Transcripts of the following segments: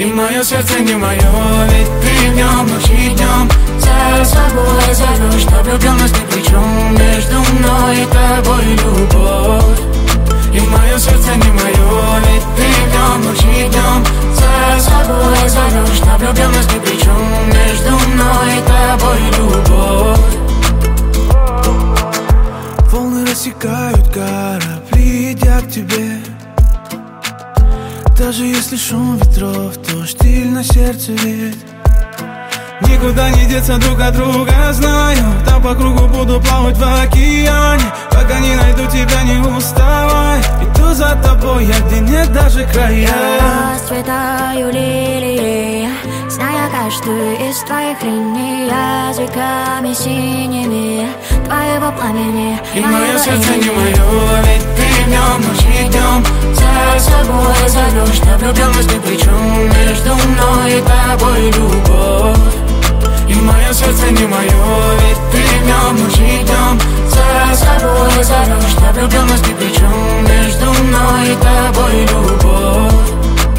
мое сердце не мое, ведь ты в нем ночью и днем за собой зовешь, что влюбленность ни при чем. Между мной и тобой любовь. И мое сердце не мое, ведь ты в нем ночью и днем за собой зовешь, что влюбленность ни при чем. Между мной и тобой любовь. Волны рассекают корабли, идя к тебе. Даже если шум ветров, то штиль на сердце ведь. Никуда не деться друг от друга, знаю. Там по кругу буду плавать в океане. Пока не найду тебя, не уставай. Иду за тобой, я где нет даже края. Я расцветаю лилией, зная каждую из твоих линий, языками синими твоего пламени. И мое сердце не мое, ведь ты в нем ночью и днем за собой зовешь, что влюбленность ни при чем. Между мной и тобой любовь. И мое сердце не мое, ведь ты в нем ночью и днем за собой зовешь, что влюбленность ни при чем. Между мной и тобой любовь.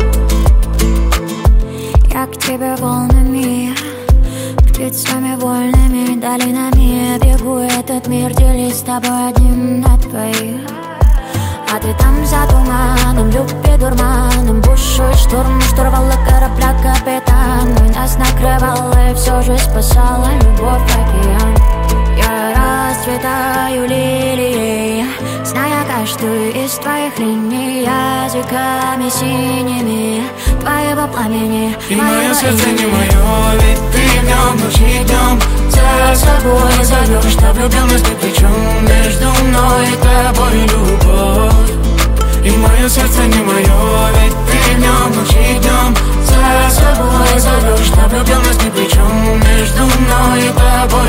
Я к тебе волнами, птицами вольными, долинами я бегу этот мир, делись с тобой одним на двоих. А ты там за туманом, любви дурманом, бушует шторм, штурвала корабля капитан. И нас накрывала и все же спасала любовь в океан. Я расцветаю лилией, зная каждую из твоих линий, языками синими твоего пламени. И мое сердце не мое, ведь ты в нем ночью и днем за собой зовешь, что влюбленность ни при чем. Между мной и тобой любовь. И мое сердце не мое, ведь ты в нем ночью и днем за собой зовешь, что влюбленность ни при чем. Между мной и тобой